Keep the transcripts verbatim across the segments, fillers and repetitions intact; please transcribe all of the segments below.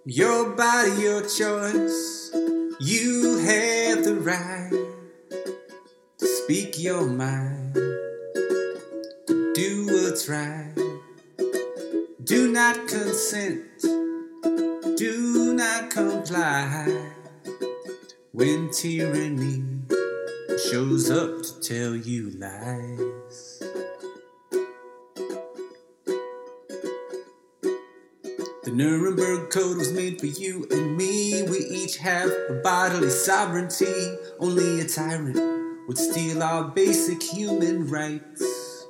Your body, your choice. You have the right to speak your mind, to do what's right. Do not consent, do not comply when tyranny shows up to tell you lies. The Nuremberg Code was made for you and me. We each have a bodily sovereignty. Only a tyrant would steal our basic human rights.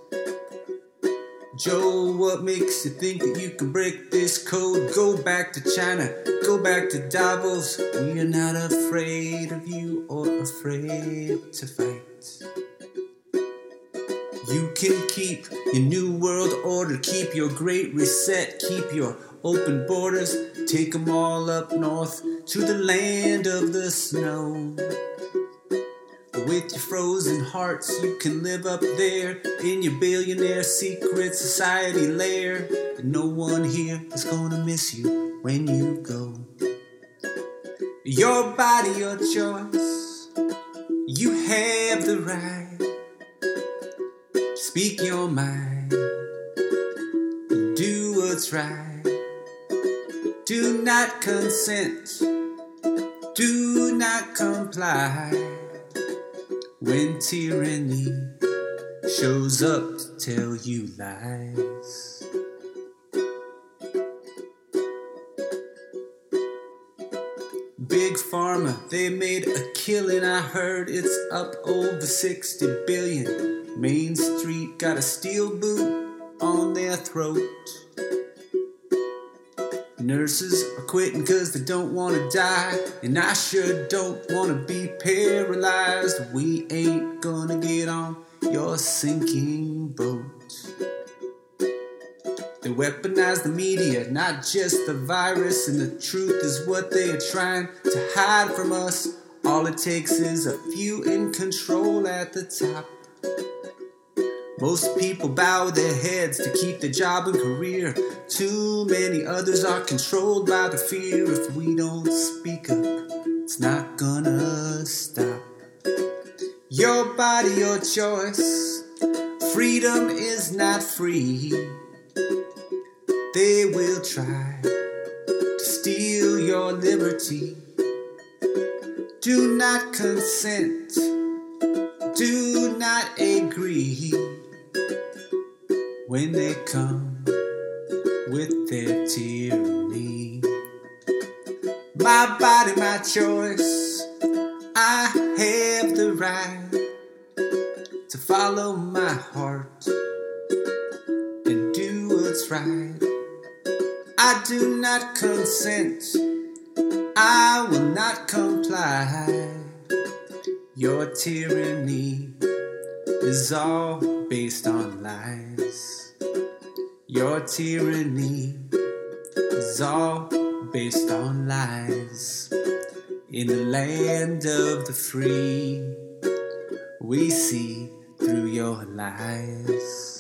Joe, what makes you think that you can break this code? Go back to China, go back to Davos. We are not afraid of you or afraid to fight. You can keep your new world order, keep your great reset, keep your open borders, take them all up north to the land of the snow. With your frozen hearts, you can live up there in your billionaire secret society lair. And no one here is gonna miss you when you go. Your body, your choice. You have the right to speak your mind and do what's right. Do not consent, do not comply when tyranny shows up to tell you lies. Big Pharma, they made a killing. I heard it's up over sixty billion. Main Street got a steel boot on their throat. Nurses are quitting cause they don't want to die, and I sure don't want to be paralyzed. We ain't gonna get on your sinking boat. They weaponize the media, not just the virus, and the truth is what they are trying to hide from us. All it takes is a few in control at the top. Most people bow their heads to keep their job and career. Too many others are controlled by the fear. If we don't speak up, it's not gonna stop. Your body, your choice. Freedom is not free. They will try to steal your liberty. Do not consent. Do not agree when they come with their tyranny. My body, my choice. I have the right to follow my heart and do what's right. I do not consent, I will not comply. Your tyranny is all based on lies. Your tyranny is all based on lies. In the land of the free, we see through your lies.